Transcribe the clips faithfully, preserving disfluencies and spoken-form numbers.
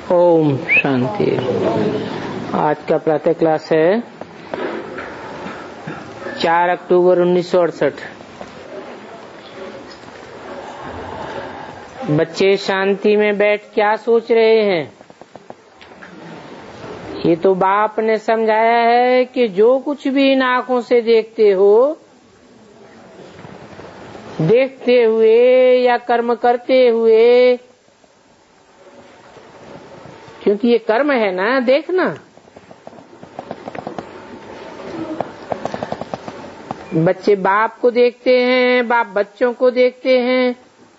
ओम शांति। आज का प्रातः क्लास है चार अक्टूबर उन्नीस सौ अड़सठ। बच्चे शांति में बैठ क्या सोच रहे हैं? ये तो बाप ने समझाया है कि जो कुछ भी इन आंखों से देखते हो, देखते हुए या कर्म करते हुए, क्योंकि ये कर्म है ना देखना। बच्चे बाप को देखते हैं, बाप बच्चों को देखते हैं।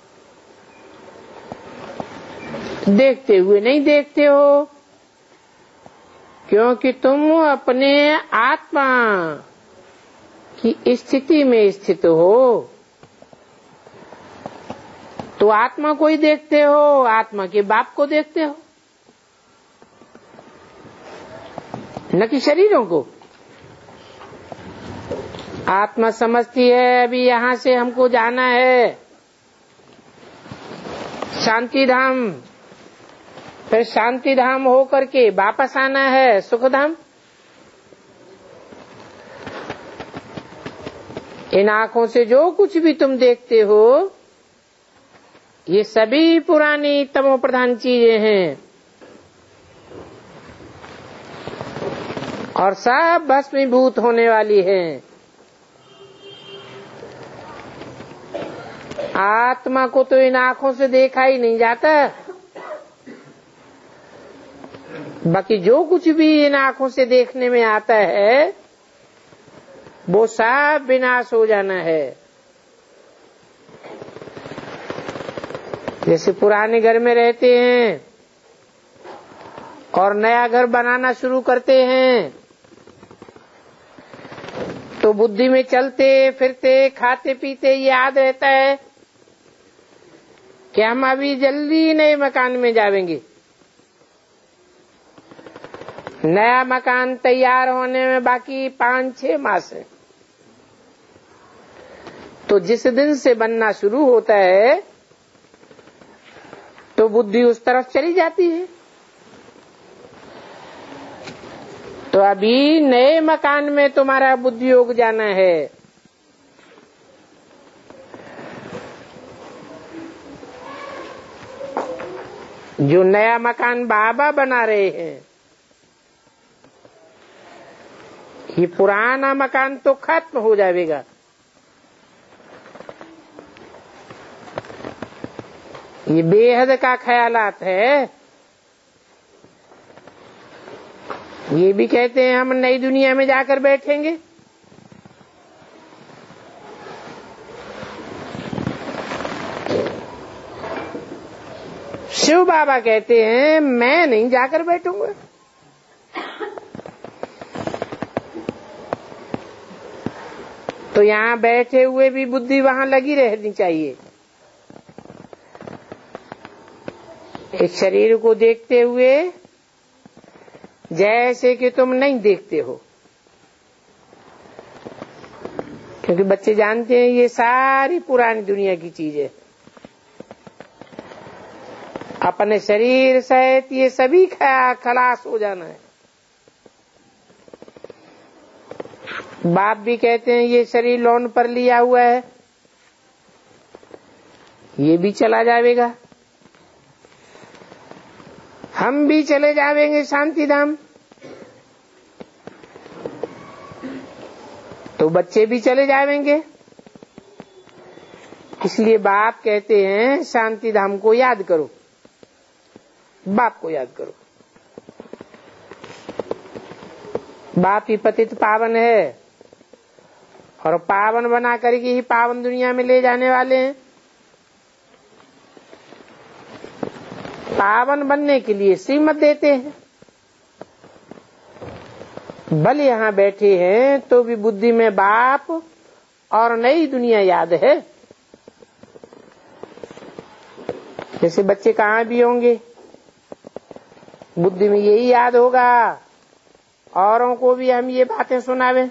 देखते हुए नहीं देखते हो, क्योंकि तुम अपने आत्मा की स्थिति में स्थित हो। तो आत्मा को ही देखते हो, आत्मा के बाप को देखते हो, न कि शरीरों को। आत्मा समझती है अभी यहाँ से हमको जाना है शांति धाम, फिर शांति धाम हो करके वापस आना है सुख धाम। इन आंखों से जो कुछ भी तुम देखते हो, ये सभी पुरानी तमो प्रधान चीजें हैं और सब भस्मीभूत होने वाली हैं। आत्मा को तो इन आंखों से देखा ही नहीं जाता, बाकी जो कुछ भी इन आंखों से देखने में आता है वो सब विनाश हो जाना है। जैसे पुराने घर में रहते हैं और नया घर बनाना शुरू करते हैं, तो बुद्धि में चलते फिरते खाते पीते याद रहता है कि हम अभी जल्दी नए मकान में जाएंगे। नया मकान तैयार होने में बाकी पाँच छह मास है। तो जिस दिन से बनना शुरू होता है तो बुद्धि उस तरफ चली जाती है। तो अभी नए मकान में तुम्हारा बुद्धि योग जाना है। जो नया मकान बाबा बना रहे हैं, ये पुराना मकान तो खत्म हो जाएगा। ये बेहद का ख्यालात है। ये भी कहते हैं हम नई दुनिया में जाकर बैठेंगे। शिव बाबा कहते हैं मैं नहीं जाकर बैठूंगा। तो यहाँ बैठे हुए भी बुद्धि वहां लगी रहनी चाहिए। इस शरीर को देखते हुए जैसे कि तुम नहीं देखते हो, क्योंकि बच्चे जानते हैं ये सारी पुरानी दुनिया की चीजें। अपने शरीर सहित ये सभी खलास हो जाना है। बाप भी कहते हैं ये शरीर लोन पर लिया हुआ है, ये भी चला जाएगा। हम भी चले जाएंगे शांति धाम, तो बच्चे भी चले जाएंगे। इसलिए बाप कहते हैं शांति धाम को याद करो, बाप को याद करो। बाप ही पतित पावन है और पावन बना करके ही पावन दुनिया में ले जाने वाले हैं। पावन बनने के लिए श्रीमत देते हैं। भले यहाँ बैठे हैं तो भी बुद्धि में बाप और नई दुनिया याद है। जैसे बच्चे कहाँ भी होंगे, बुद्धि में यही याद होगा, औरों को भी हम ये बातें सुनावे।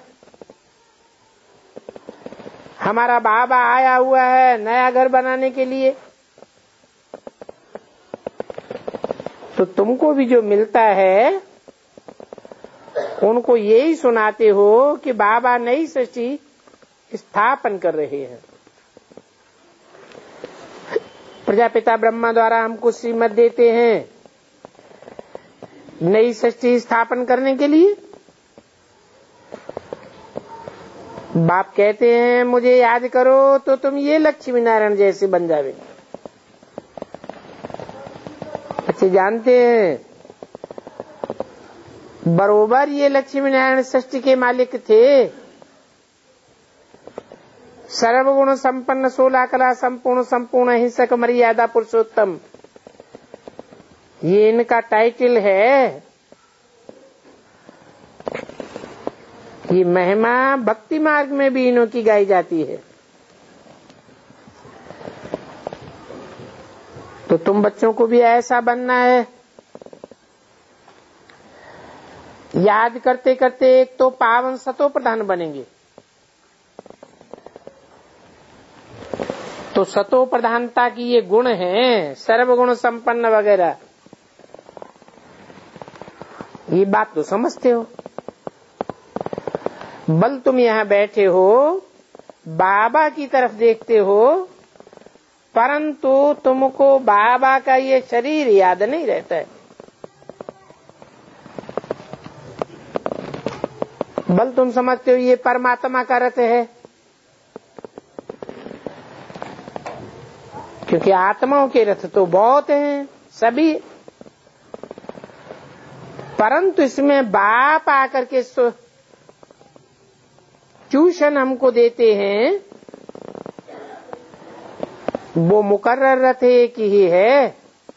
हमारा बाबा आया हुआ है नया घर बनाने के लिए, तो तुमको भी जो मिलता है उनको यही सुनाते हो कि बाबा नई सृष्टि स्थापन कर रहे हैं। प्रजापिता ब्रह्मा द्वारा हमको श्रीमत देते हैं नई सृष्टि स्थापन करने के लिए। बाप कहते हैं मुझे याद करो तो तुम ये लक्ष्मी नारायण जैसे बन जावे। अच्छे जानते हैं बरोबर ये लक्ष्मी नारायण सृष्टि के मालिक थे। सर्वगुण संपन्न सोलह कला संपूर्ण संपूर्ण हिंसक मर्यादा पुरुषोत्तम, ये इनका टाइटल है। ये महिमा भक्ति मार्ग में भी इन्हों की गाई जाती है। तो तुम बच्चों को भी ऐसा बनना है। याद करते करते एक तो पावन सतो प्रधान बनेंगे। तो सतो प्रधानता की ये गुण है, सर्वगुण संपन्न वगैरह, ये बात तो समझते हो। बल तुम यहाँ बैठे हो, बाबा की तरफ देखते हो, परंतु तुमको बाबा का ये शरीर याद नहीं रहता है। बल तुम समझते हो ये परमात्मा का रथ है, क्योंकि आत्माओं के रथ तो बहुत हैं सभी, परंतु इसमें बाप आकर के ट्यूशन हमको देते हैं, वो मुकर्रर रथ एक ही है।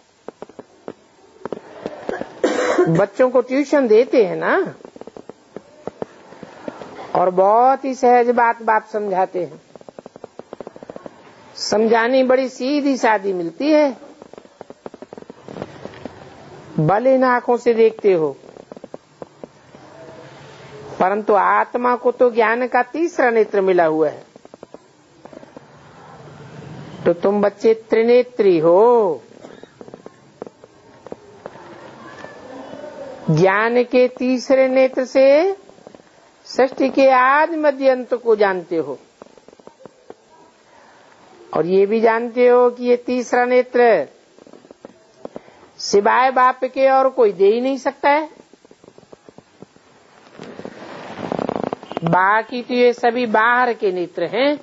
बच्चों को ट्यूशन देते हैं ना, और बहुत ही सहज बात बाप समझाते हैं। समझानी बड़ी सीधी सादी मिलती है। भले इन आंखों से देखते हो, परंतु आत्मा को तो ज्ञान का तीसरा नेत्र मिला हुआ है। तो तुम बच्चे त्रिनेत्री हो। ज्ञान के तीसरे नेत्र से सृष्टि के आदि मध्य अंत को जानते हो, और ये भी जानते हो कि ये तीसरा नेत्र सिवाय बाप के और कोई दे ही नहीं सकता है। बाकी तो ये सभी बाहर के नेत्र हैं।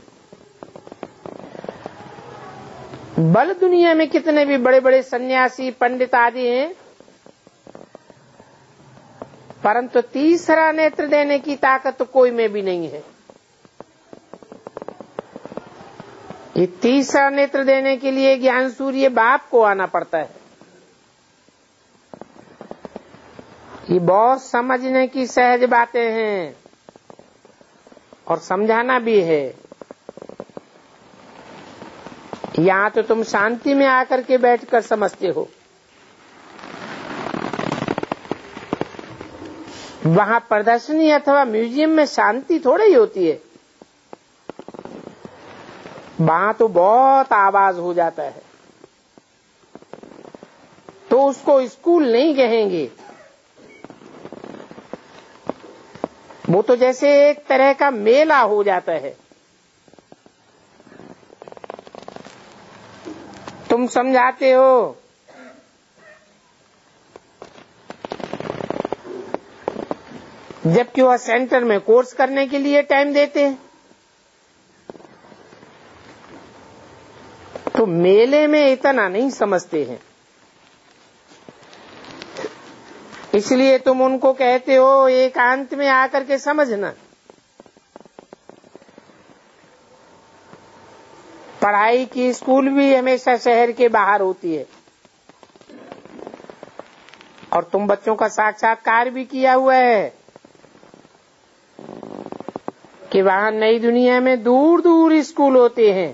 बल दुनिया में कितने भी बड़े बड़े सन्यासी पंडित आदि हैं, परंतु तीसरा नेत्र देने की ताकत तो कोई में भी नहीं है। ये तीसरा नेत्र देने के लिए ज्ञान सूर्य बाप को आना पड़ता है। ये बहुत समझने की सहज बातें हैं और समझाना भी है। यहाँ तो तुम शांति में आकर के बैठकर समझते हो, वहाँ प्रदर्शनी अथवा म्यूजियम में शांति थोड़ी ही होती है। वहाँ तो बहुत आवाज हो जाता है, तो उसको स्कूल नहीं कहेंगे। वो तो जैसे एक तरह का मेला हो जाता है। तुम समझाते हो, जबकि वह सेंटर में कोर्स करने के लिए टाइम देते हैं। तो मेले में इतना नहीं समझते हैं, इसलिए तुम उनको कहते हो एकांत में आकर के समझना। पढ़ाई की स्कूल भी हमेशा शहर के बाहर होती है, और तुम बच्चों का साक्षात्कार भी किया हुआ है कि वहाँ नई दुनिया में दूर दूर स्कूल होते हैं।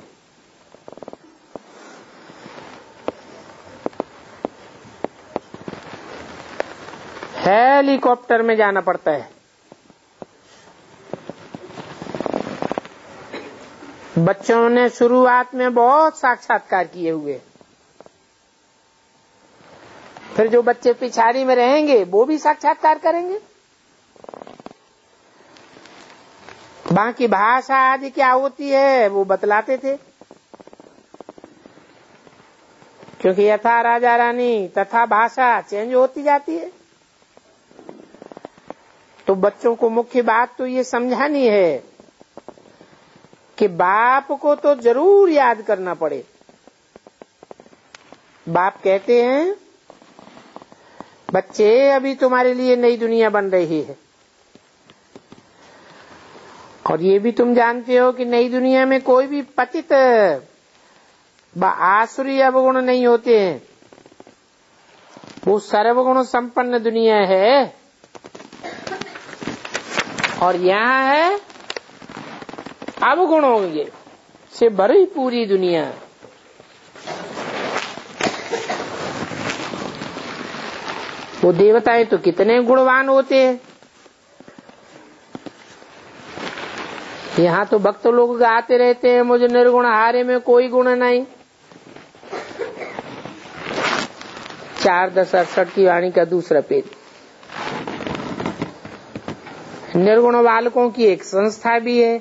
हेलीकॉप्टर में जाना पड़ता है। बच्चों ने शुरुआत में बहुत साक्षात्कार किए हुए, फिर जो बच्चे पिछाड़ी में रहेंगे वो भी साक्षात्कार करेंगे। बाकी भाषा आदि क्या होती है वो बतलाते थे, क्योंकि यथा राजा रानी तथा भाषा चेंज होती जाती है। तो बच्चों को मुख्य बात तो ये समझानी है कि बाप को तो जरूर याद करना पड़े। बाप कहते हैं बच्चे अभी तुम्हारे लिए नई दुनिया बन रही है, और ये भी तुम जानते हो कि नई दुनिया में कोई भी पतित व आसुरी अवगुण नहीं होते हैं, वो सर्वगुण संपन्न दुनिया है। और यहाँ है अवगुणों से भरी पूरी दुनिया। वो देवताएं तो कितने गुणवान होते हैं। यहाँ तो भक्त लोग गाते रहते हैं मुझे निर्गुण हारे में कोई गुण नहीं। चार दस अड़सठ की वाणी का दूसरा पेज। निर्गुण बालकों की एक संस्था भी है।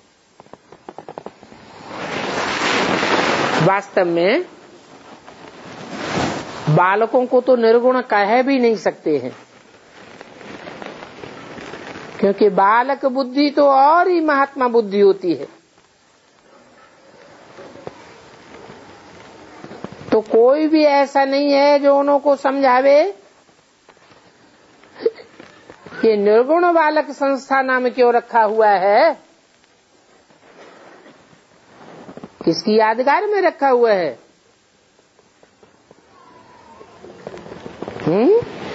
वास्तव में बालकों को तो निर्गुण कह भी नहीं सकते हैं, क्योंकि बालक बुद्धि तो और ही महात्मा बुद्धि होती है। तो कोई भी ऐसा नहीं है जो उनको समझावे कि निर्गुण बालक संस्था नाम क्यों रखा हुआ है, किसकी यादगार में रखा हुआ है। हम्म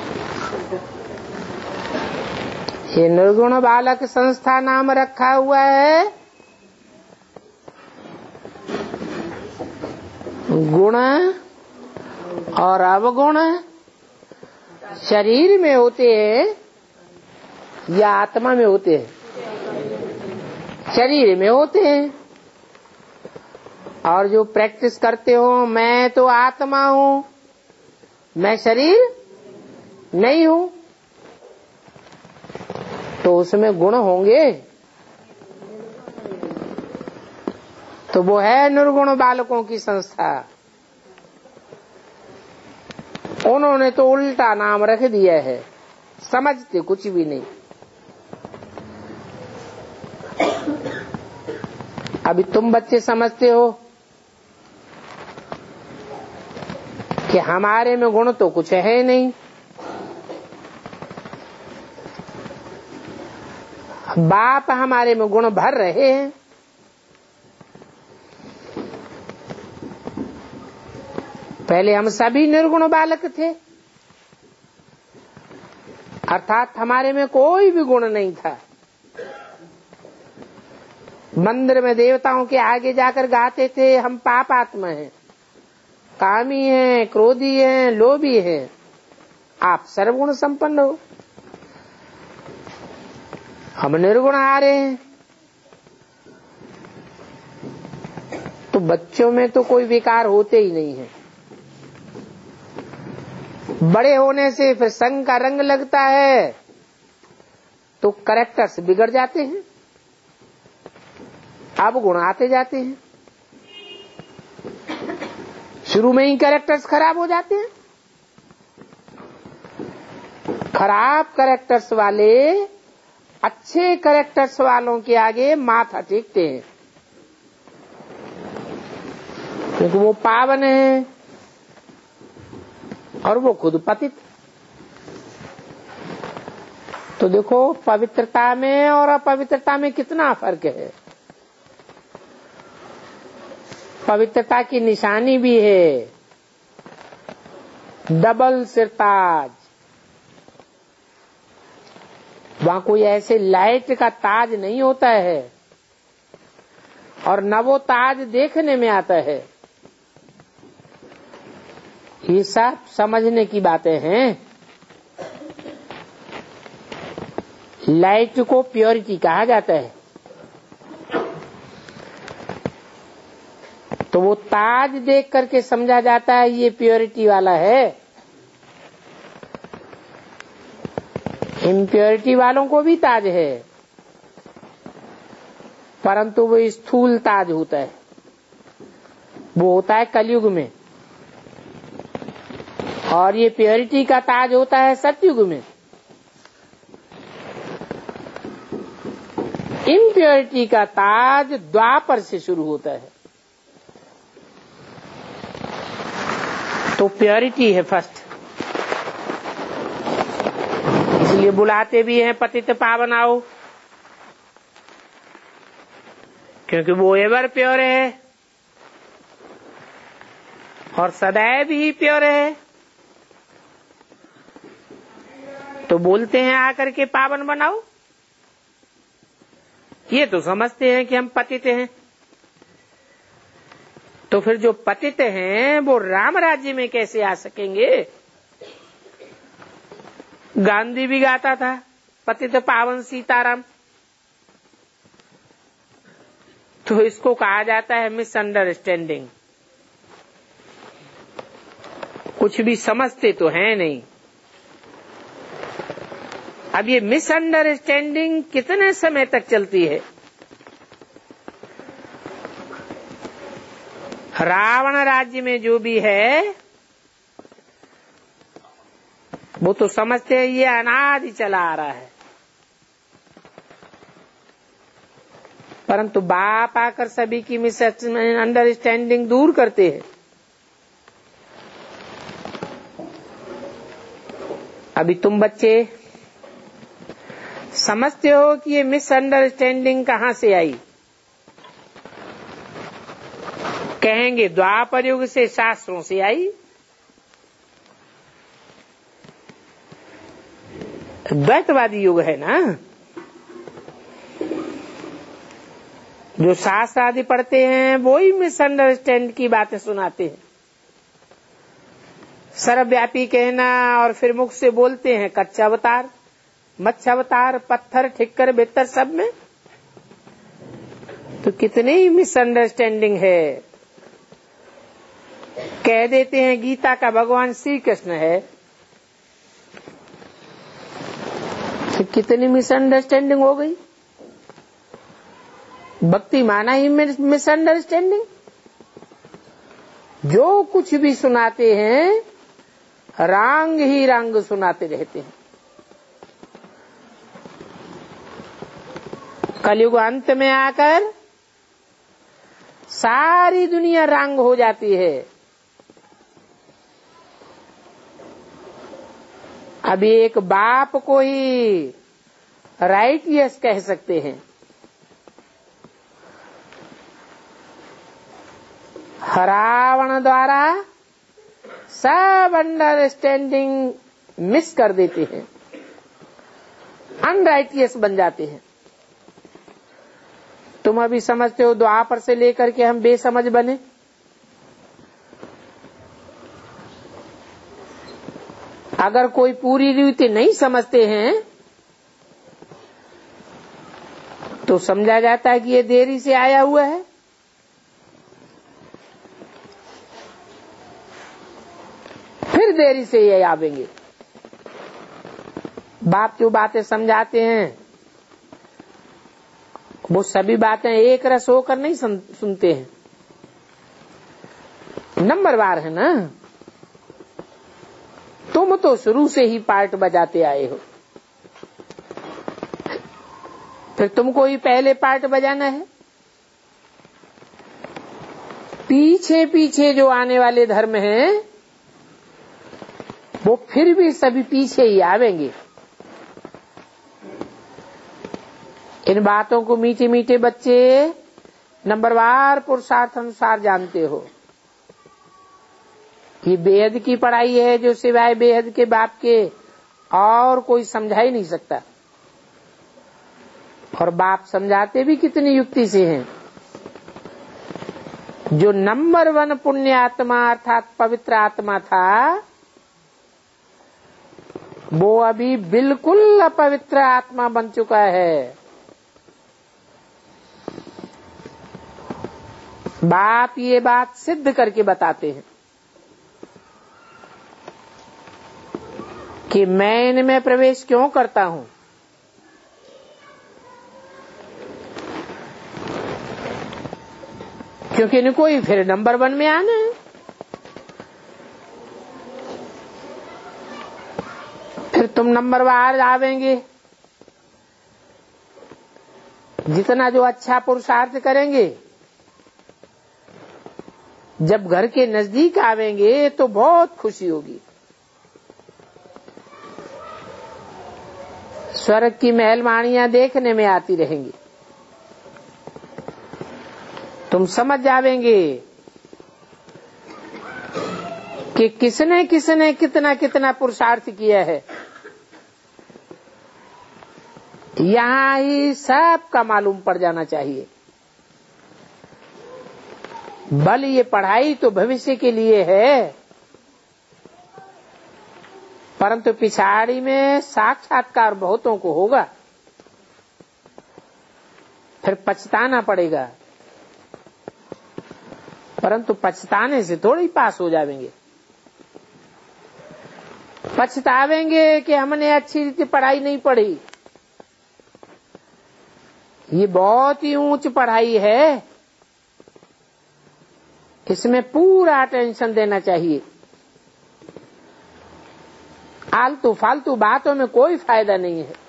ये निर्गुण बालक संस्था नाम रखा हुआ है गुण और अवगुण शरीर में होते हैं या आत्मा में होते हैं? शरीर में होते हैं। और जो प्रैक्टिस करते हो मैं तो आत्मा हूँ, मैं शरीर नहीं हूँ, तो उसमें गुण होंगे। तो वो है निर्गुण बालकों की संस्था। उन्होंने तो उल्टा नाम रख दिया है, समझते कुछ भी नहीं। अभी तुम बच्चे समझते हो कि हमारे में गुण तो कुछ है नहीं, बाप हमारे में गुण भर रहे हैं। पहले हम सभी निर्गुण बालक थे, अर्थात हमारे में कोई भी गुण नहीं था। मंदिर में देवताओं के आगे जाकर गाते थे हम पापात्मा हैं, कामी हैं, क्रोधी हैं, लोभी हैं। आप सर्वगुण संपन्न हो, हम निर्गुण आ रहे हैं। तो बच्चों में तो कोई विकार होते ही नहीं है। बड़े होने से फिर संग का रंग लगता है तो कैरेक्टर्स बिगड़ जाते हैं, अब गुण आते जाते हैं। शुरू में ही कैरेक्टर्स खराब हो जाते हैं। खराब कैरेक्टर्स वाले अच्छे कैरेक्टर्स वालों के आगे माथा टेकते हैं, क्योंकि वो पावन है और वो खुद पतित। तो देखो पवित्रता में और अपवित्रता में कितना फर्क है। पवित्रता की निशानी भी है डबल सिरताज। वहां कोई ऐसे लाइट का ताज नहीं होता है और न वो ताज देखने में आता है। ये सब समझने की बातें हैं। लाइट को प्योरिटी कहा जाता है। तो वो ताज देख करके समझा जाता है ये प्योरिटी वाला है। इम्प्योरिटी वालों को भी ताज है, परंतु वो स्थूल ताज होता है, वो होता है कलयुग में, और ये प्योरिटी का ताज होता है सतयुग में। इम्प्योरिटी का ताज द्वापर से शुरू होता है। तो प्योरिटी है फर्स्ट, इसलिए बुलाते भी हैं पतित पावन आओ, क्योंकि वो एवर प्योर है और सदैव ही प्योर है। तो बोलते हैं आकर के पावन बनाओ। ये तो समझते हैं कि हम पतित हैं, तो फिर जो पतित हैं वो राम राज्य में कैसे आ सकेंगे? गांधी भी गाता था पतित पावन सीताराम। तो इसको कहा जाता है मिसअंडरस्टैंडिंग। कुछ भी समझते तो है नहीं। अब ये मिसअंडरस्टैंडिंग कितने समय तक चलती है? रावण राज्य में जो भी है वो तो समझते हैं ये अनादि चला आ रहा है, परंतु बाप आकर सभी की मिसअंडरस्टैंडिंग दूर करते हैं। अभी तुम बच्चे समझते हो कि ये मिसअंडरस्टैंडिंग कहां से आई? कहेंगे द्वापर युग से, शास्त्रों से आई। द्वैतवादी युग है ना, जो शास्त्र आदि पढ़ते हैं वो ही मिसअंडरस्टैंड की बातें सुनाते हैं। सर्वव्यापी कहना और फिर मुख से बोलते हैं कच्चा अवतार, मत्स्य अवतार, पत्थर, ठिक्कर, बेहतर सब में तो कितनी ही मिसअंडरस्टैंडिंग है। कह देते हैं गीता का भगवान श्री कृष्ण है, तो कितनी मिसअंडरस्टैंडिंग हो गई। भक्ति माना ही मिसअंडरस्टैंडिंग। जो कुछ भी सुनाते हैं रंग ही रंग सुनाते रहते हैं। कलयुग अंत में आकर सारी दुनिया रंग हो जाती है। अभी एक बाप को ही राइट यस कह सकते हैं। रावण द्वारा सब अंडरस्टैंडिंग मिस कर देते हैं, अनराइटियस बन जाते हैं। तुम अभी समझते हो द्वापर से लेकर के हम बेसमझ बने। अगर कोई पूरी रीति नहीं समझते हैं तो समझा जाता है कि ये देरी से आया हुआ है। फिर देरी से ये आवेंगे। बाप जो बातें समझाते हैं वो सभी बातें एक रस होकर नहीं सुनते हैं, नंबरवार है ना। तुम तो शुरू से ही पार्ट बजाते आए हो, फिर तुमको ही पहले पार्ट बजाना है। पीछे पीछे जो आने वाले धर्म हैं वो फिर भी सभी पीछे ही आवेंगे। इन बातों को मीठे मीठे बच्चे नंबरवार पुरुषार्थ अनुसार जानते हो। ये बेहद की पढ़ाई है जो सिवाय बेहद के बाप के और कोई समझा ही नहीं सकता। और बाप समझाते भी कितनी युक्ति से हैं। जो नंबर वन पुण्य आत्मा अर्थात पवित्र आत्मा था वो अभी बिल्कुल अपवित्र आत्मा बन चुका है। बाप ये बात सिद्ध करके बताते हैं। कि मैं इनमें प्रवेश क्यों करता हूं। क्योंकि इनको ही फिर नंबर वन में आना है। फिर तुम नंबर वार आवेंगे। जितना जो अच्छा पुरुषार्थ करेंगे, जब घर के नजदीक आवेंगे तो बहुत खुशी होगी। स्वर्ग की महलमानियां देखने में आती रहेंगी। तुम समझ जावेंगे कि किसने किसने कितना कितना पुरुषार्थ किया है। यहां ही सब का मालूम पड़ जाना चाहिए। बल ये पढ़ाई तो भविष्य के लिए है, परंतु पिछाड़ी में साक्षात्कार बहुतों को होगा, फिर पछताना पड़ेगा। परंतु पछताने से थोड़ी पास हो जाएंगे। पछतावेंगे कि हमने अच्छी रीति पढ़ाई नहीं पढ़ी। ये बहुत ही ऊंच पढ़ाई है, इसमें पूरा अटेंशन देना चाहिए। आलतू फालतू बातों में कोई फायदा नहीं है।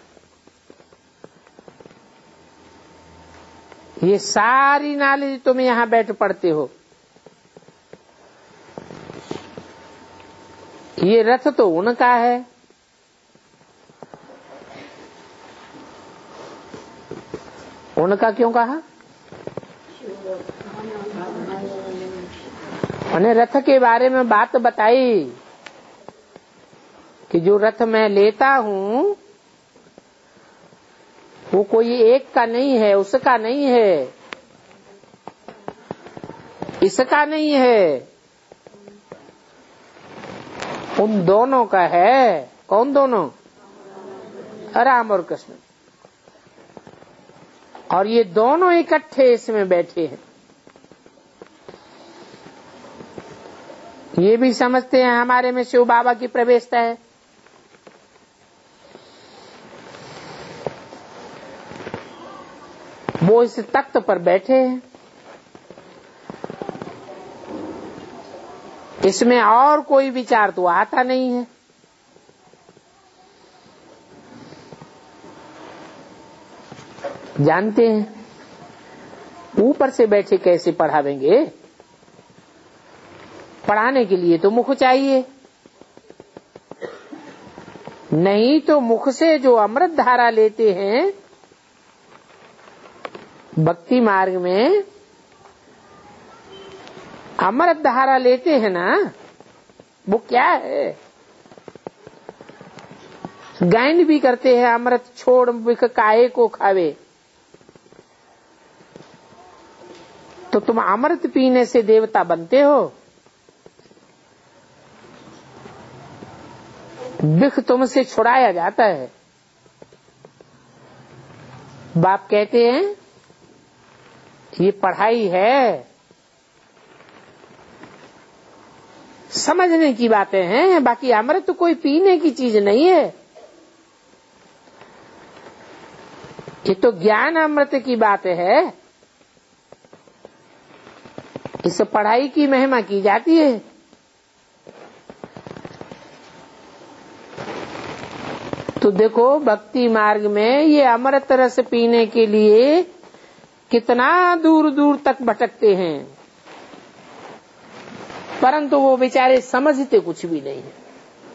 ये सारी नॉलेज तुम यहां बैठ पढ़ते हो। ये रथ तो उनका है, उनका क्यों कहा? मैंने रथ के बारे में बात बताई कि जो रथ मैं लेता हूं वो कोई एक का नहीं है, उसका नहीं है, इसका नहीं है, उन दोनों का है। कौन दोनों? राम और कृष्ण। और ये दोनों इकट्ठे इसमें बैठे हैं। ये भी समझते हैं हमारे में शिव बाबा की प्रवेशता है। वो इस तख्त पर बैठे हैं। इसमें और कोई विचार तो आता नहीं है। जानते हैं ऊपर से बैठे कैसे पढ़ावेंगे? पढ़ाने के लिए तो मुख चाहिए, नहीं तो मुख से जो अमृत धारा लेते हैं भक्ति मार्ग में, अमृत धारा लेते हैं ना, वो क्या है? गायन भी करते हैं अमृत छोड़ बिख काहे को खावे। तो तुम अमृत पीने से देवता बनते हो, बिख तुमसे छुड़ाया जाता है। बाप कहते हैं ये पढ़ाई है, समझने की बातें हैं, बाकी अमृत तो कोई पीने की चीज नहीं है। ये तो ज्ञान अमृत की बात है। इस पढ़ाई की महिमा की जाती है। तो देखो भक्ति मार्ग में ये अमृत रस पीने के लिए कितना दूर दूर तक भटकते हैं, परंतु वो बेचारे समझते कुछ भी नहीं है।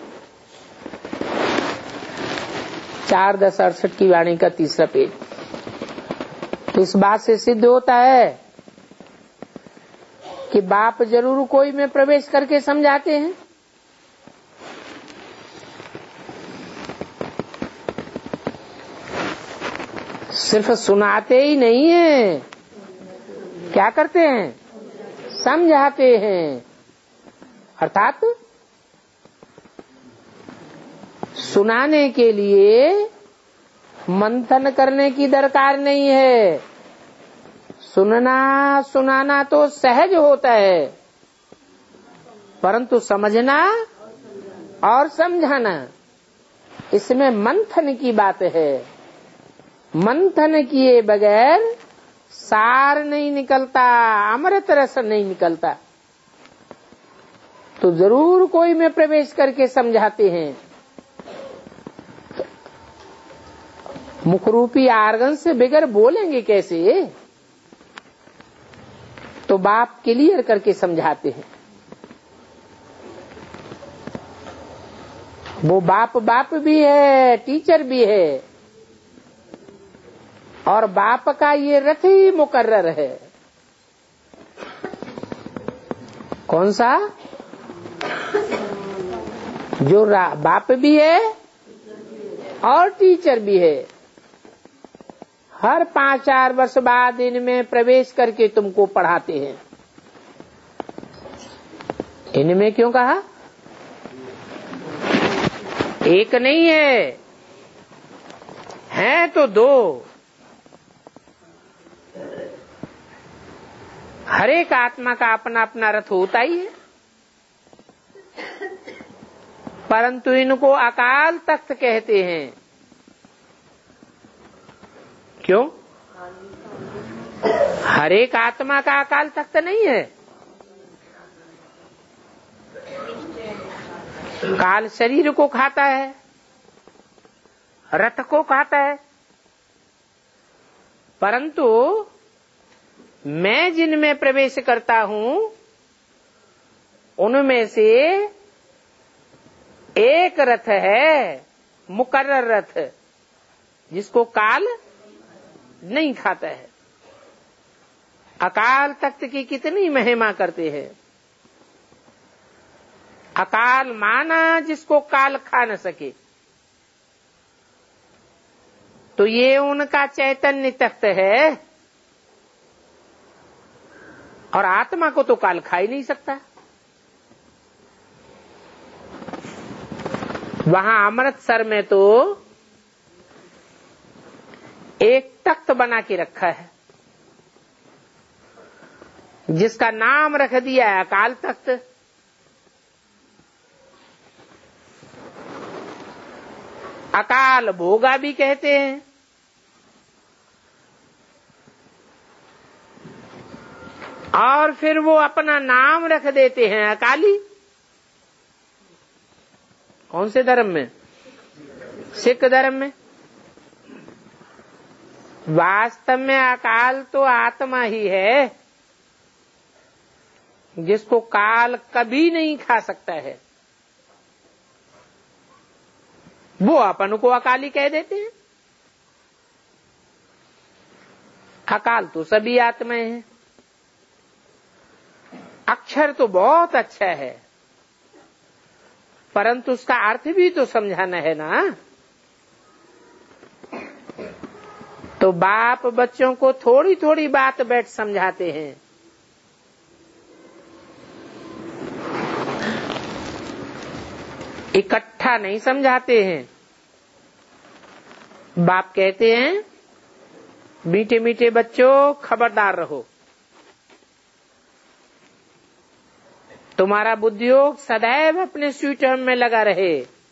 चार दस अड़सठ की वाणी का तीसरा पेज। तो इस बात से सिद्ध होता है कि बाप जरूर कोई में प्रवेश करके समझाते हैं। सिर्फ सुनाते ही नहीं है, क्या करते हैं? समझाते हैं। अर्थात सुनाने के लिए मंथन करने की दरकार नहीं है। सुनना सुनाना तो सहज होता है, परंतु समझना और समझाना इसमें मंथन की बात है। मंथन किए बगैर सार नहीं निकलता, अमृत रस नहीं निकलता। तो जरूर कोई में प्रवेश करके समझाते हैं। मुखरूपी आर्गन से बगैर बोलेंगे कैसे? तो बाप क्लियर करके समझाते हैं। वो बाप बाप भी है, टीचर भी है, और बाप का ये रथ ही मुकर्रर है। कौन सा? जो बाप भी है और टीचर भी है। हर पांच चार वर्ष बाद इनमें प्रवेश करके तुमको पढ़ाते हैं। इनमें क्यों कहा? एक नहीं है, हैं तो दो। हर एक आत्मा का अपना अपना रथ होता ही है, परंतु इनको अकाल तख्त कहते हैं। क्यों? हर एक आत्मा का अकाल तख्त नहीं है। काल शरीर को खाता है, रथ को खाता है, परंतु मैं जिनमें प्रवेश करता हूं उनमें से एक रथ है, मुकर्रर रथ, जिसको काल नहीं खाता है। अकाल तख्त की कितनी महिमा करते हैं। अकाल माना जिसको काल खा न सके। तो ये उनका चैतन्य तख्त है, और आत्मा को तो काल खा ही नहीं सकता। वहां अमृतसर में तो एक तख्त बना के रखा है, जिसका नाम रख दिया है अकाल तख्त। अकाल भोगा भी कहते हैं। और फिर वो अपना नाम रख देते हैं अकाली। कौन से धर्म में? सिख धर्म में। वास्तव में अकाल तो आत्मा ही है, जिसको काल कभी नहीं खा सकता है। वो अपन को अकाली कह देते हैं। अकाल तो सभी आत्माएं हैं। अक्षर तो बहुत अच्छा है, परंतु उसका अर्थ भी तो समझाना है ना। तो बाप बच्चों को थोड़ी थोड़ी बात बैठ समझाते हैं। इकट्ठा नहीं समझाते हैं। बाप कहते हैं, मीठे मीठे बच्चों खबरदार रहो, तुम्हारा बुद्धियोग सदैव अपने स्वीट होम में लगा रहे।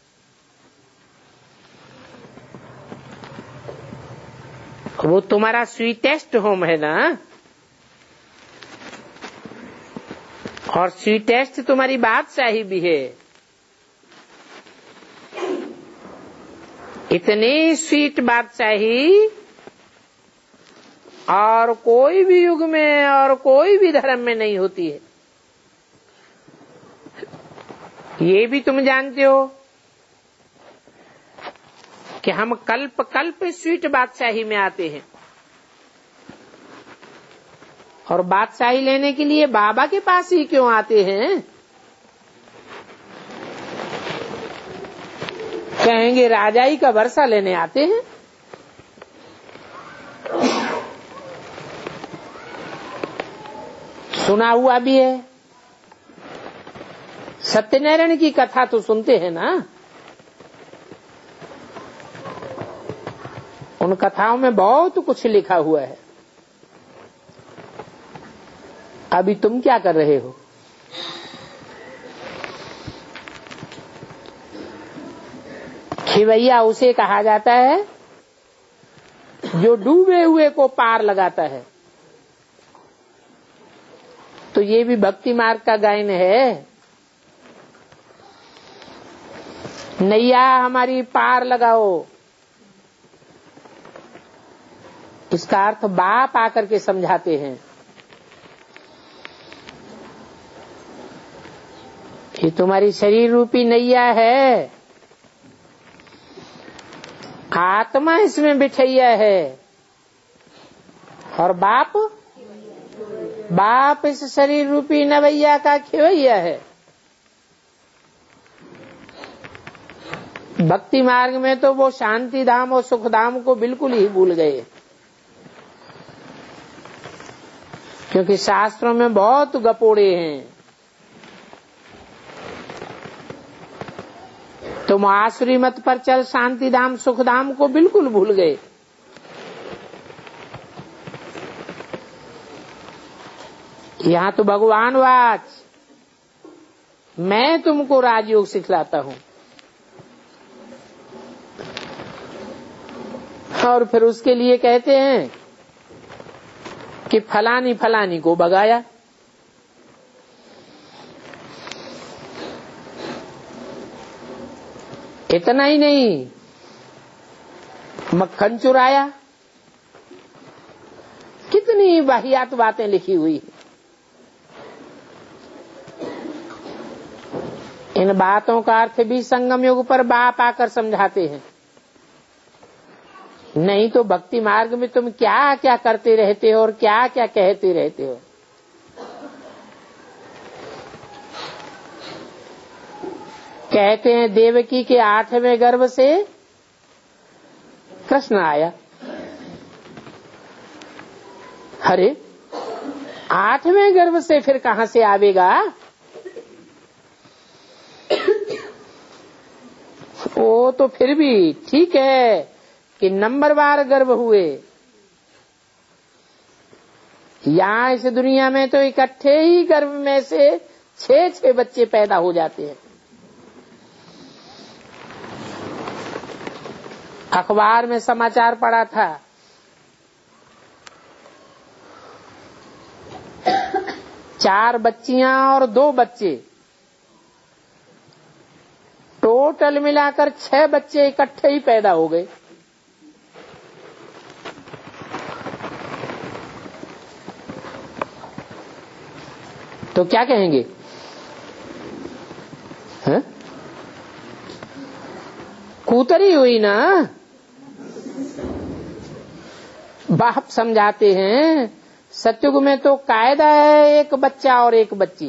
वो तुम्हारा स्वीटेस्ट होम है ना, और स्वीटेस्ट तुम्हारी बादशाही भी है। इतनी स्वीट बादशाही और कोई भी युग में और कोई भी धर्म में नहीं होती है। ये भी तुम जानते हो कि हम कल्प कल्प स्वीट बादशाही में आते हैं, और बादशाही लेने के लिए बाबा के पास ही क्यों आते हैं? कहेंगे राजाई का वर्षा लेने आते हैं। सुना हुआ भी है। सत्यनारायण की कथा तो सुनते हैं ना। उन कथाओं में बहुत कुछ लिखा हुआ है। अभी तुम क्या कर रहे हो? खेवैया उसे कहा जाता है जो डूबे हुए को पार लगाता है। तो ये भी भक्ति मार्ग का गायन है। नैया हमारी पार लगाओ, इसका अर्थ बाप आकर के समझाते हैं। ये तुम्हारी शरीर रूपी नैया है, आत्मा इसमें बिठैया है, और बाप बाप इस शरीर रूपी नवैया का खेवैया है। भक्ति मार्ग में तो वो शांति धाम और सुख धाम को बिल्कुल ही भूल गए, क्योंकि शास्त्रों में बहुत गपोड़े हैं। तुम आसुरी मत पर चल, शांति धाम सुख धाम को बिल्कुल भूल गए। यहाँ तो भगवान वाच, मैं तुमको राजयोग सिखलाता हूँ। और फिर उसके लिए कहते हैं कि फलानी फलानी को भगाया। इतना ही नहीं, मक्खन चुराया। कितनी वाहियात बातें लिखी हुई। इन बातों का अर्थ भी संगम युग पर बाप आकर समझाते हैं। नहीं तो भक्ति मार्ग में तुम क्या क्या करते रहते हो और क्या क्या कहते रहते हो। कहते हैं देवकी के आठवें गर्भ से कृष्ण आया। अरे आठवें गर्भ से फिर कहां से आवेगा? वो तो फिर भी ठीक है कि नंबरवार गर्भ हुए। यहाँ इस दुनिया में तो इकट्ठे ही गर्भ में से छह छह बच्चे पैदा हो जाते हैं। अखबार में समाचार पढ़ा था, चार बच्चियां और दो बच्चे, टोटल मिलाकर छह बच्चे इकट्ठे ही पैदा हो गए। तो क्या कहेंगे? है? कूतरी हुई ना। बाप समझाते हैं सत्युग में तो कायदा है एक बच्चा और एक बच्ची।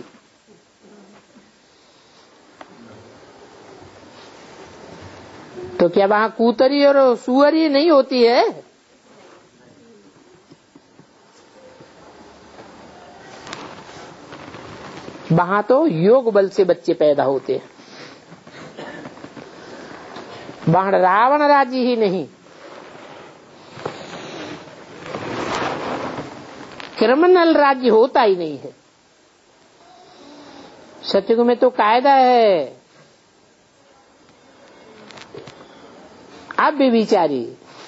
तो क्या वहां कूतरी और सुअरी नहीं होती है? वहां तो योग बल से बच्चे पैदा होते हैं। वहां रावण राज्य ही नहीं, क्रिमिनल राज्य होता ही नहीं है। सत्युग में तो कायदा है। अब भी विचारी,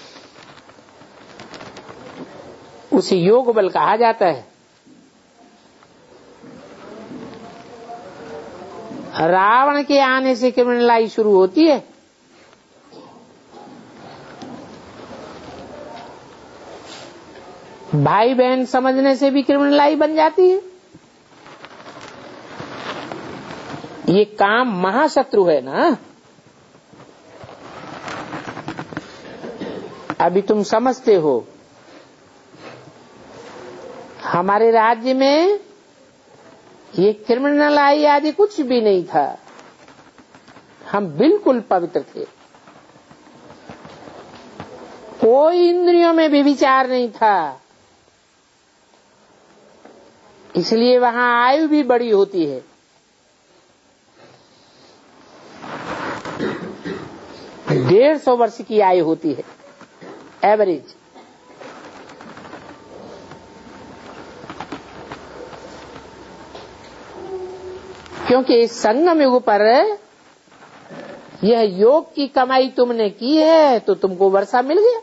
उसे योग बल कहा जाता है। रावण के आने से क्रिमिनलाई शुरू होती है। भाई बहन समझने से भी क्रिमिनलाई बन जाती है। ये काम महाशत्रु है ना। अभी तुम समझते हो, हमारे राज्य में ये क्रिमिनलाई आदि कुछ भी नहीं था। हम बिल्कुल पवित्र थे। कोई इंद्रियों में भी विचार नहीं था। इसलिए वहां आयु भी बड़ी होती है। डेढ़ सौ वर्ष की आयु होती है एवरेज। क्योंकि इस संगम युग पर यह योग की कमाई तुमने की है तो तुमको वर्षा मिल गया।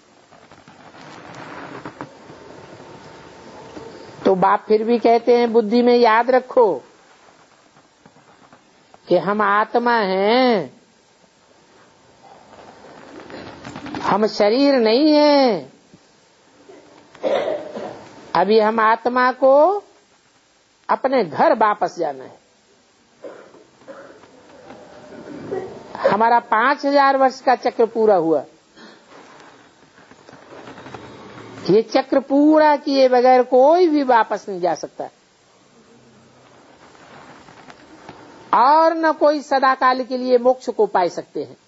तो बाप फिर भी कहते हैं बुद्धि में याद रखो कि हम आत्मा हैं, हम शरीर नहीं हैं। अभी हम आत्मा को अपने घर वापस जाना है। हमारा पांच हजार वर्ष का चक्र पूरा हुआ। ये चक्र पूरा किए बगैर कोई भी वापस नहीं जा सकता और न कोई सदाकाल के लिए मोक्ष को पा सकते हैं।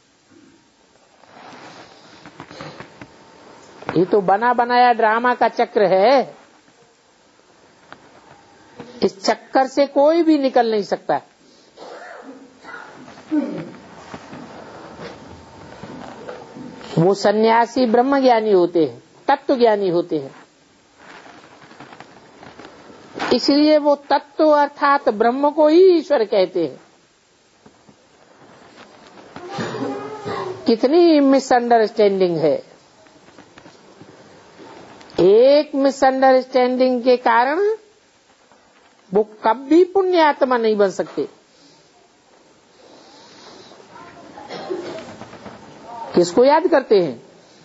ये तो बना बनाया ड्रामा का चक्र है। इस चक्कर से कोई भी निकल नहीं सकता। वो सन्यासी ब्रह्म ज्ञानी होते हैं, तत्व ज्ञानी होते हैं। इसलिए वो तत्व अर्थात ब्रह्म को ही ईश्वर कहते हैं। कितनी मिसअंडरस्टैंडिंग है। एक मिसअंडरस्टैंडिंग के कारण वो कभी पुण्य आत्मा नहीं बन सकते। किसको याद करते हैं?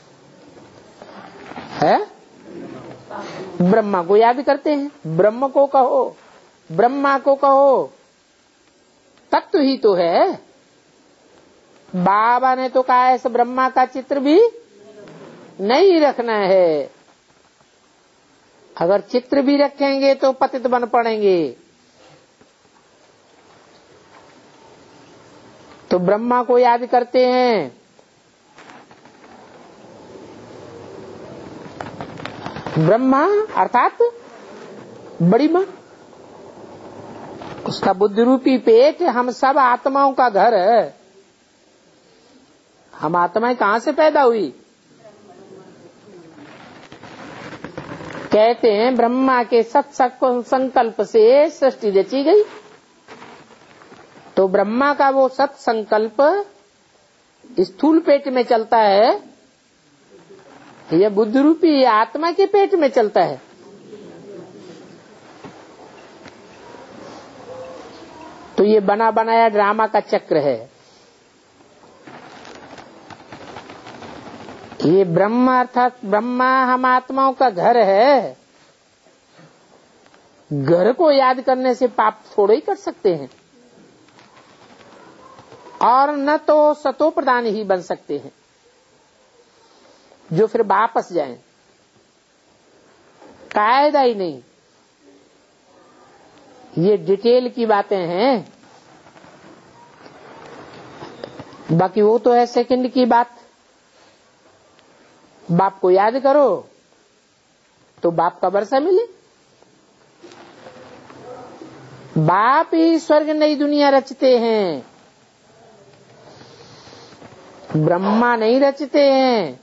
है? ब्रह्मा को याद करते हैं। ब्रह्म को कहो, ब्रह्मा को कहो, तत्व ही तो है। बाबा ने तो कहा है ब्रह्मा का चित्र भी नहीं रखना है। अगर चित्र भी रखेंगे तो पतित बन पड़ेंगे। तो ब्रह्मा को याद करते हैं। ब्रह्मा अर्थात बड़ी मां, उसका बुद्धि रूपी पेट हम सब आत्माओं का घर है। हम आत्माएं कहां से पैदा हुई? कहते हैं ब्रह्मा के सत संकल्प से सृष्टि रची गई। तो ब्रह्मा का वो सत संकल्प स्थूल पेट में चलता है, यह बुद्धि रूपी आत्मा के पेट में चलता है। तो ये बना बनाया ड्रामा का चक्र है। ये ब्रह्मा अर्थात ब्रह्मा हम आत्माओं का घर है। घर को याद करने से पाप थोड़े ही कर सकते हैं और न तो सतो प्रदान ही बन सकते हैं जो फिर वापस जाएं। कायदा ही नहीं। ये डिटेल की बातें हैं। बाकी वो तो है सेकंड की बात। बाप को याद करो तो बाप का वर्षा मिले। बाप ही स्वर्ग नई दुनिया रचते हैं, ब्रह्मा नहीं रचते हैं।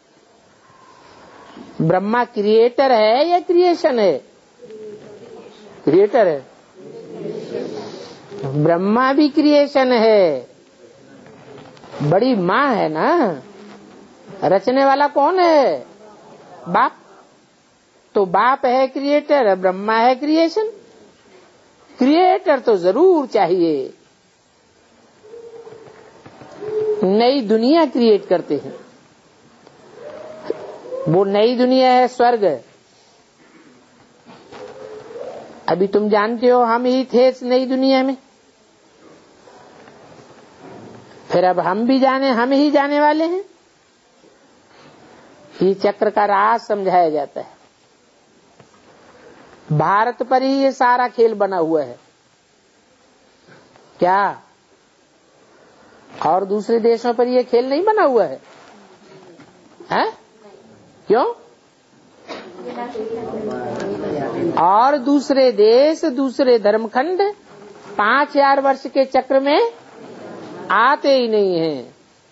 ब्रह्मा क्रिएटर है या क्रिएशन है? क्रिएटर है। ब्रह्मा भी क्रिएशन है। बड़ी मां है ना। रचने वाला कौन है? बाप। तो बाप है क्रिएटर, ब्रह्मा है क्रिएशन। क्रिएटर तो जरूर चाहिए। नई दुनिया क्रिएट करते हैं। वो नई दुनिया है स्वर्ग। अभी तुम जानते हो हम ही थे इस नई दुनिया में। फिर अब हम भी जाने, हम ही जाने वाले हैं। ये चक्र का राज समझाया जाता है। भारत पर ही ये सारा खेल बना हुआ है क्या? और दूसरे देशों पर ये खेल नहीं बना हुआ है? हैं? क्यों? और दूसरे देश, दूसरे धर्मखंड पांच हजार वर्ष के चक्र में आते ही नहीं हैं।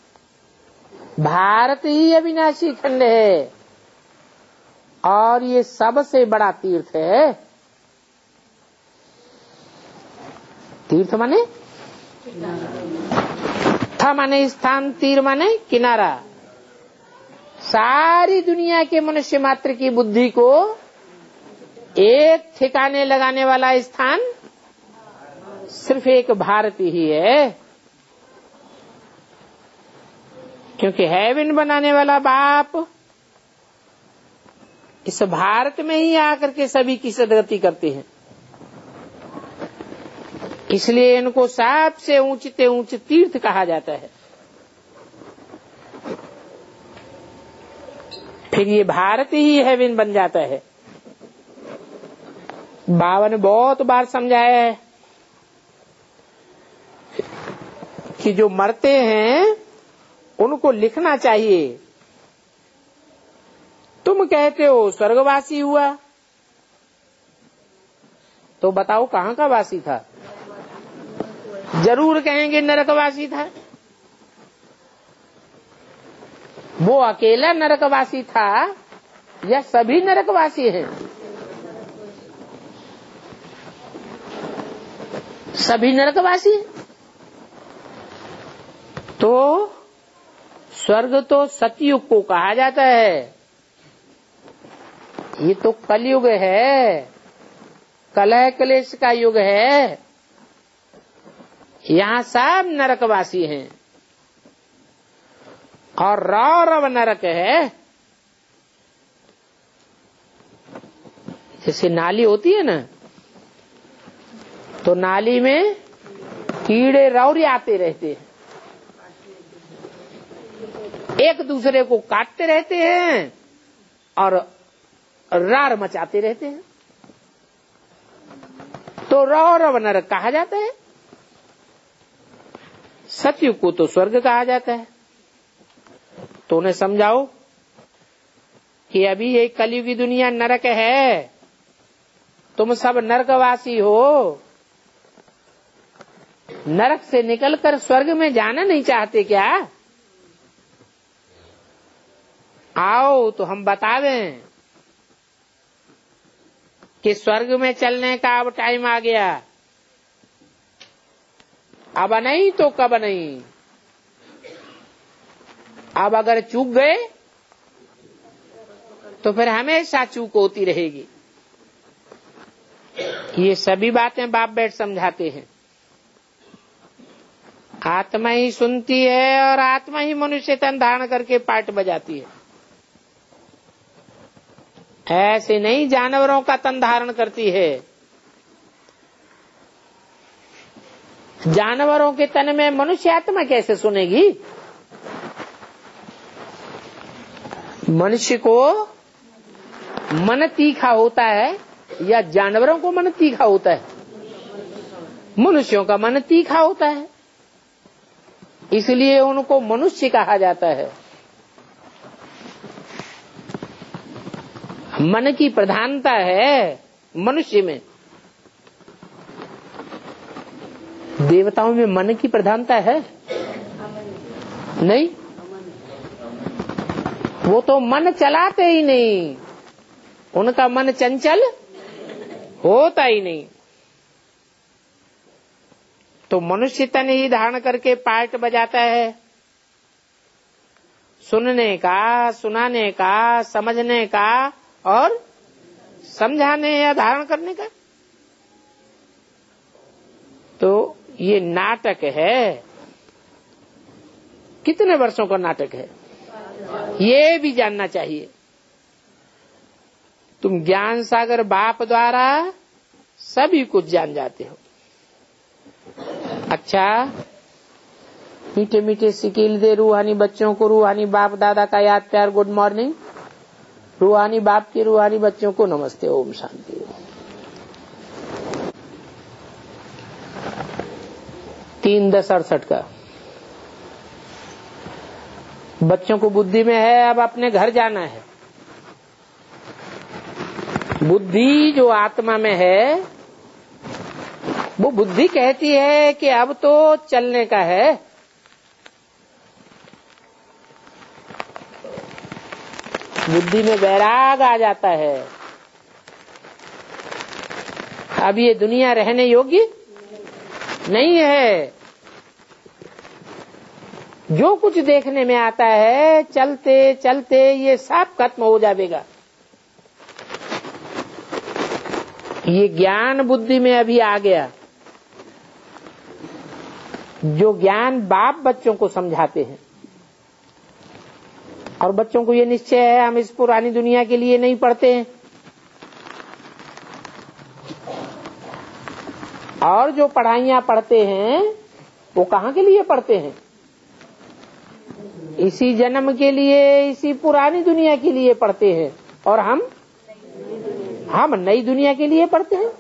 भारत ही अविनाशी खंड है और ये सबसे बड़ा तीर्थ है। तीर्थ माने था माने स्थान, तीर माने किनारा। सारी दुनिया के मनुष्य मात्र की बुद्धि को एक ठिकाने लगाने वाला स्थान सिर्फ एक भारत ही है, क्योंकि हेवन बनाने वाला बाप इस भारत में ही आकर के सभी की सदगति करते हैं। इसलिए इनको सबसे ऊंचते ऊंच तीर्थ कहा जाता है। फिर ये भारत ही हेवन बन जाता है। बाबा ने बहुत बार समझाया है कि जो मरते हैं उनको लिखना चाहिए। तुम कहते हो स्वर्गवासी हुआ, तो बताओ कहाँ का वासी था? जरूर कहेंगे नरकवासी था। वो अकेला नरकवासी था या सभी नरकवासी हैं? सभी नरकवासी। तो स्वर्ग तो सतयुग को कहा जाता है। ये तो कलयुग है, कलह क्लेश का युग है। यहाँ सब नरकवासी हैं और रौरव नरक है। जैसे नाली होती है ना, तो नाली में कीड़े रौरे आते रहते हैं, एक दूसरे को काटते रहते हैं और रार मचाते रहते हैं। तो रौरव नरक कहा जाता है। सतयुग को तो स्वर्ग कहा जाता है। तो उन्हें समझाओ कि अभी ये कलयुगी दुनिया नरक है, तुम सब नरकवासी हो। नरक से निकलकर स्वर्ग में जाना नहीं चाहते क्या? आओ तो हम बतावें कि स्वर्ग में चलने का अब टाइम आ गया। अब नहीं तो कब नहीं। अब अगर चूक गए तो फिर हमेशा चूक होती रहेगी। ये सभी बातें बाप बैठ समझाते हैं। आत्मा ही सुनती है और आत्मा ही मनुष्य तन धारण करके पाठ बजाती है। ऐसे नहीं जानवरों का तन धारण करती है। जानवरों के तन में मनुष्य आत्मा कैसे सुनेगी? मनुष्य को मन तीखा होता है या जानवरों को मन तीखा होता है? मनुष्यों का मन तीखा होता है, इसलिए उनको मनुष्य कहा जाता है। मन की प्रधानता है मनुष्य में। देवताओं में मन की प्रधानता है नहीं। वो तो मन चलाते ही नहीं, उनका मन चंचल होता ही नहीं। तो मनुष्य तन ही धारण करके पार्ट बजाता है, सुनने का, सुनाने का, समझने का और समझाने या धारण करने का। तो ये नाटक है। कितने वर्षों का नाटक है ये भी जानना चाहिए। तुम ज्ञान सागर बाप द्वारा सभी कुछ जान जाते हो। अच्छा, मीठे मीठे सिकील दे रूहानी बच्चों को रूहानी बाप दादा का याद प्यार गुड मॉर्निंग। रूहानी बाप के रूहानी बच्चों को नमस्ते, ओम शांति। तीन दस अड़सठ का बच्चों को बुद्धि में है अब अपने घर जाना है। बुद्धि जो आत्मा में है वो बुद्धि कहती है कि अब तो चलने का है। बुद्धि में वैराग आ जाता है। अब ये दुनिया रहने योग्य नहीं है। जो कुछ देखने में आता है चलते चलते ये सब खत्म हो जाएगा। ये ज्ञान बुद्धि में अभी आ गया, जो ज्ञान बाप बच्चों को समझाते हैं, और बच्चों को ये निश्चय है हम इस पुरानी दुनिया के लिए नहीं पढ़ते हैं, और जो पढ़ाइयां पढ़ते हैं वो कहाँ के लिए पढ़ते हैं? इसी जन्म के लिए, इसी पुरानी दुनिया के लिए पढ़ते हैं, और हम हम नई दुनिया के लिए पढ़ते हैं।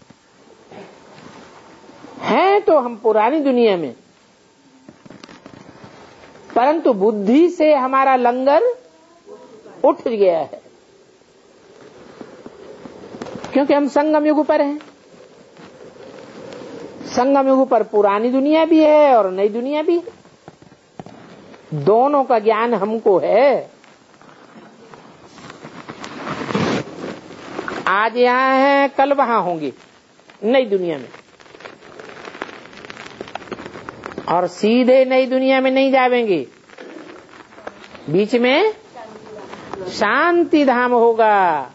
हैं तो हम पुरानी दुनिया में, परंतु बुद्धि से हमारा लंगर उठ गया है, क्योंकि हम संगम युग पर हैं। संगम युग पर पुरानी दुनिया भी है और नई दुनिया भी है, दोनों का ज्ञान हमको है। आज यहाँ हैं, कल वहां होंगे नई दुनिया में, और सीधे नई दुनिया में नहीं जाएंगे, बीच में शांति धाम होगा।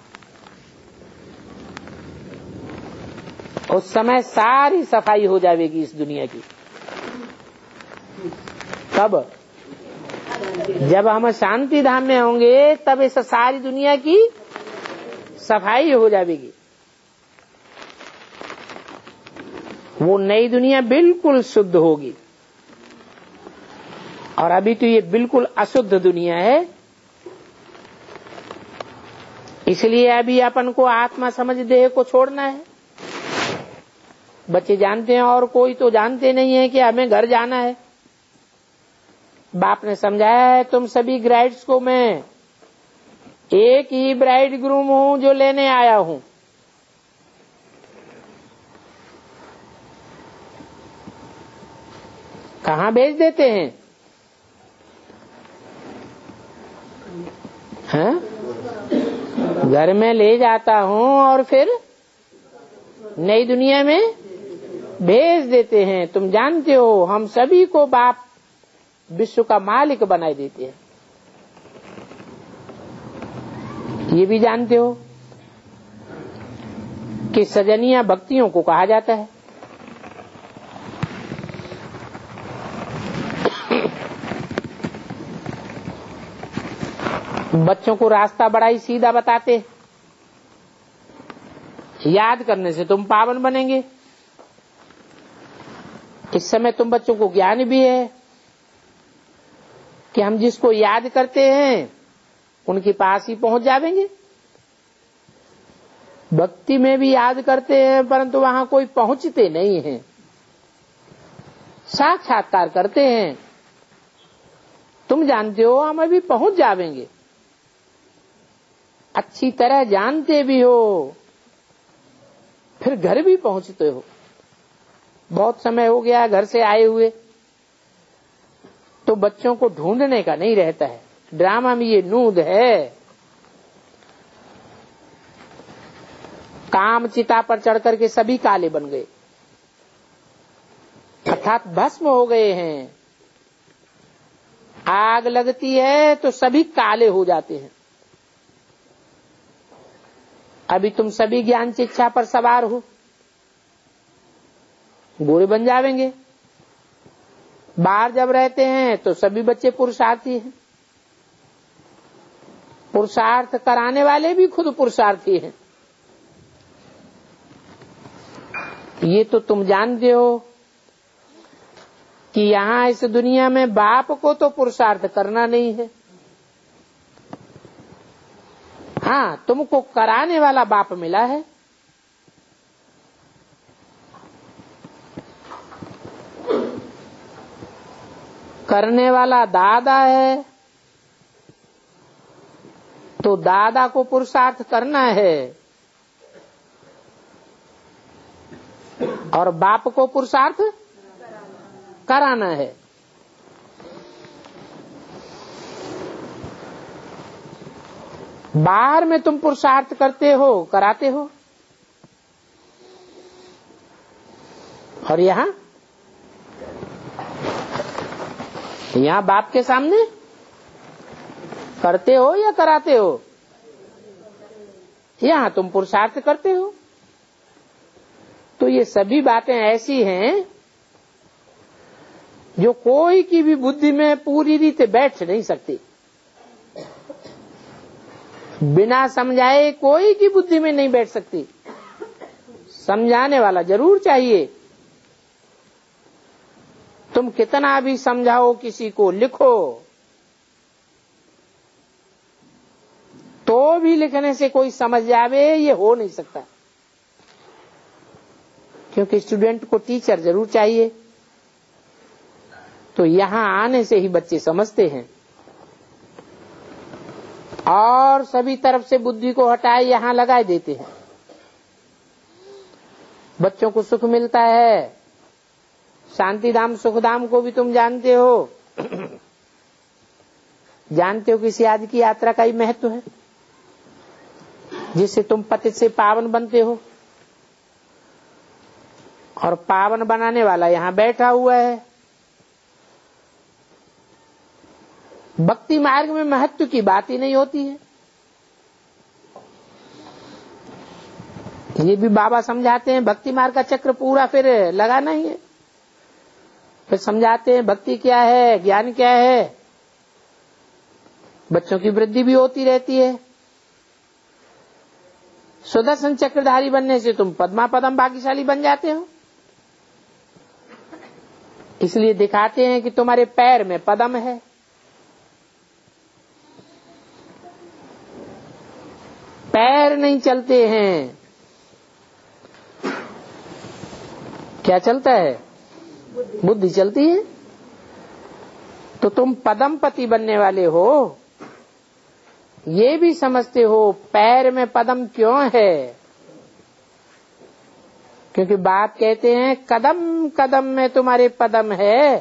उस समय सारी सफाई हो जाएगी इस दुनिया की। कब? जब हम शांति धाम में होंगे तब इस सारी दुनिया की सफाई हो जाएगी। वो नई दुनिया बिल्कुल शुद्ध होगी, और अभी तो ये बिल्कुल अशुद्ध दुनिया है। इसलिए अभी अपन को आत्मा समझ देह को छोड़ना है। बच्चे जानते हैं, और कोई तो जानते नहीं है कि हमें घर जाना है। बाप ने समझाया है तुम सभी ब्राइड्स को मैं एक ही ब्राइड ग्रूम हूं जो लेने आया हूं। कहाँ भेज देते हैं? हाँ? घर में ले जाता हूं और फिर नई दुनिया में भेज देते हैं। तुम जानते हो हम सभी को बाप विश्व का मालिक बनाए देते हैं। ये भी जानते हो कि सजनिया भक्तियों को कहा जाता है। बच्चों को रास्ता बड़ा ही सीधा बताते, याद करने से तुम पावन बनेंगे। इस समय तुम बच्चों को ज्ञान भी है कि हम जिसको याद करते हैं उनके पास ही पहुंच जाएंगे। भक्ति में भी याद करते हैं परंतु वहां कोई पहुंचते नहीं हैं। साक्षात्कार करते हैं, तुम जानते हो हम अभी पहुंच जाएंगे। अच्छी तरह जानते भी हो, फिर घर भी पहुंचते हो। बहुत समय हो गया घर से आए हुए, तो बच्चों को ढूंढने का नहीं रहता है। ड्रामा में ये नूद है, काम चिता पर चढ़ करके सभी काले बन गए, अर्थात भस्म हो गए हैं। आग लगती है तो सभी काले हो जाते हैं। अभी तुम सभी ज्ञान शिक्षा पर सवार हो, गोरे बन जाएंगे। बाहर जब रहते हैं तो सभी बच्चे पुरुषार्थी हैं। पुरुषार्थ कराने वाले भी खुद पुरुषार्थी हैं। ये तो तुम जानते हो कि यहाँ इस दुनिया में बाप को तो पुरुषार्थ करना नहीं है। हाँ, तुमको कराने वाला बाप मिला है। करने वाला दादा है, तो दादा को पुरुषार्थ करना है, और बाप को पुरुषार्थ कराना है। बाहर में तुम पुरुषार्थ करते हो, कराते हो, और यहाँ यहाँ बाप के सामने करते हो या कराते हो? यहाँ तुम पुरुषार्थ करते हो। तो ये सभी बातें ऐसी हैं जो कोई की भी बुद्धि में पूरी रीते बैठ नहीं सकती। बिना समझाए कोई की बुद्धि में नहीं बैठ सकती। समझाने वाला जरूर चाहिए। तुम कितना भी समझाओ किसी को, लिखो, तो भी लिखने से कोई समझ जावे ये हो नहीं सकता, क्योंकि स्टूडेंट को टीचर जरूर चाहिए। तो यहां आने से ही बच्चे समझते हैं, और सभी तरफ से बुद्धि को हटाए यहां लगाए देते हैं। बच्चों को सुख मिलता है। शांतिधाम सुखधाम को भी तुम जानते हो। जानते हो किसी आदि की यात्रा का ही महत्व है, जिससे तुम पतित से पावन बनते हो, और पावन बनाने वाला यहां बैठा हुआ है। भक्ति मार्ग में महत्व की बात ही नहीं होती है। ये भी बाबा समझाते हैं, भक्ति मार्ग का चक्र पूरा फिर लगाना ही है। फिर समझाते हैं भक्ति क्या है, ज्ञान क्या है। बच्चों की वृद्धि भी होती रहती है। सुदर्शन चक्रधारी बनने से तुम पद्मा पदम भाग्यशाली बन जाते हो। इसलिए दिखाते हैं कि तुम्हारे पैर में पदम है। पैर नहीं चलते हैं, क्या चलता है? बुद्धि चलती है। तो तुम पदमपति बनने वाले हो, ये भी समझते हो। पैर में पदम क्यों है? क्योंकि बाप कहते हैं कदम कदम में तुम्हारे पदम है।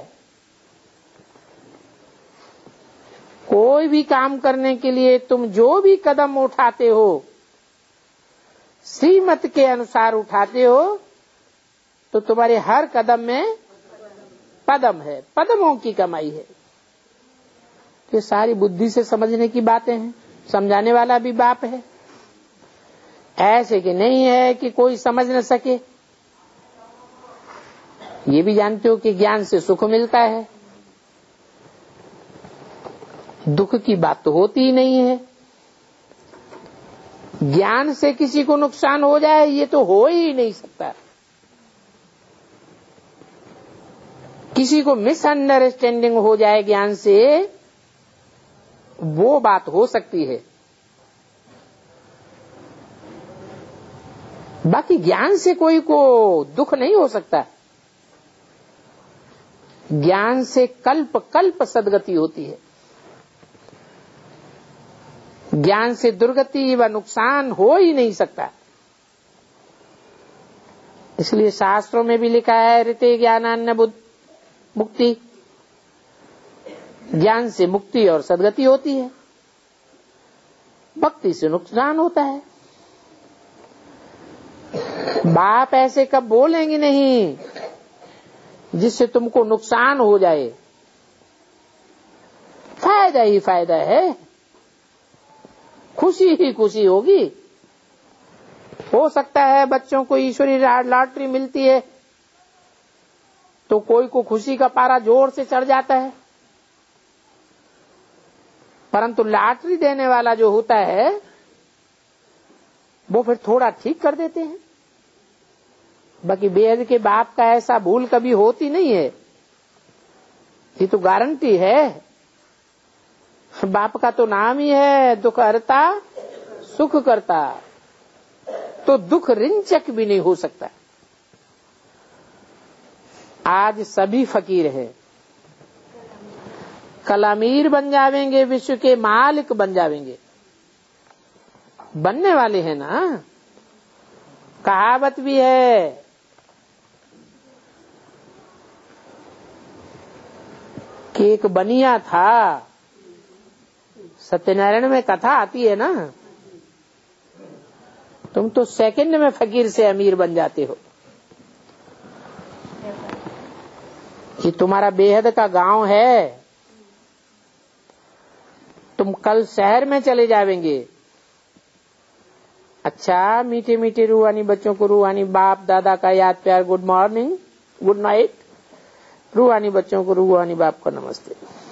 कोई भी काम करने के लिए तुम जो भी कदम उठाते हो, श्रीमत के अनुसार उठाते हो, तो तुम्हारे हर कदम में पदम है, पदमों की कमाई है। ये सारी बुद्धि से समझने की बातें हैं। समझाने वाला भी बाप है। ऐसे कि नहीं है कि कोई समझ न सके। ये भी जानते हो कि ज्ञान से सुख मिलता है, दुख की बात तो होती ही नहीं है। ज्ञान से किसी को नुकसान हो जाए ये तो हो ही नहीं सकता। किसी को मिसअंडरस्टैंडिंग हो जाए ज्ञान से, वो बात हो सकती है। बाकी ज्ञान से कोई को दुख नहीं हो सकता। ज्ञान से कल्प कल्प सदगति होती है। ज्ञान से दुर्गति व नुकसान हो ही नहीं सकता। इसलिए शास्त्रों में भी लिखा है ऋते ज्ञानान्न मुक्ति। ज्ञान से मुक्ति और सदगति होती है, भक्ति से नुकसान होता है। बाप ऐसे कब बोलेंगे नहीं जिससे तुमको नुकसान हो जाए। फायदा ही फायदा है, खुशी ही खुशी होगी। हो सकता है बच्चों को ईश्वरी लॉटरी मिलती है तो कोई को खुशी का पारा जोर से चढ़ जाता है, परंतु लॉटरी देने वाला जो होता है वो फिर थोड़ा ठीक कर देते हैं। बाकी बेहद के बाप का ऐसा भूल कभी होती नहीं है, ये तो गारंटी है। बाप का तो नाम ही है दुख हरता सुख करता, तो दुख रिंचक भी नहीं हो सकता। आज सभी फकीर हैं, कल अमीर बन जावेंगे, विश्व के मालिक बन जावेंगे, बनने वाले हैं ना। कहावत भी है कि एक बनिया था, सत्यनारायण में कथा आती है ना, तुम तो सेकंड में फकीर से अमीर बन जाते हो। ये तुम्हारा बेहद का गांव है, तुम कल शहर में चले जाएंगे। अच्छा मीठे मीठे रूहानी बच्चों को रूहानी बाप दादा का याद प्यार, गुड मॉर्निंग, गुड नाइट। रूहानी बच्चों को रूहानी बाप का नमस्ते।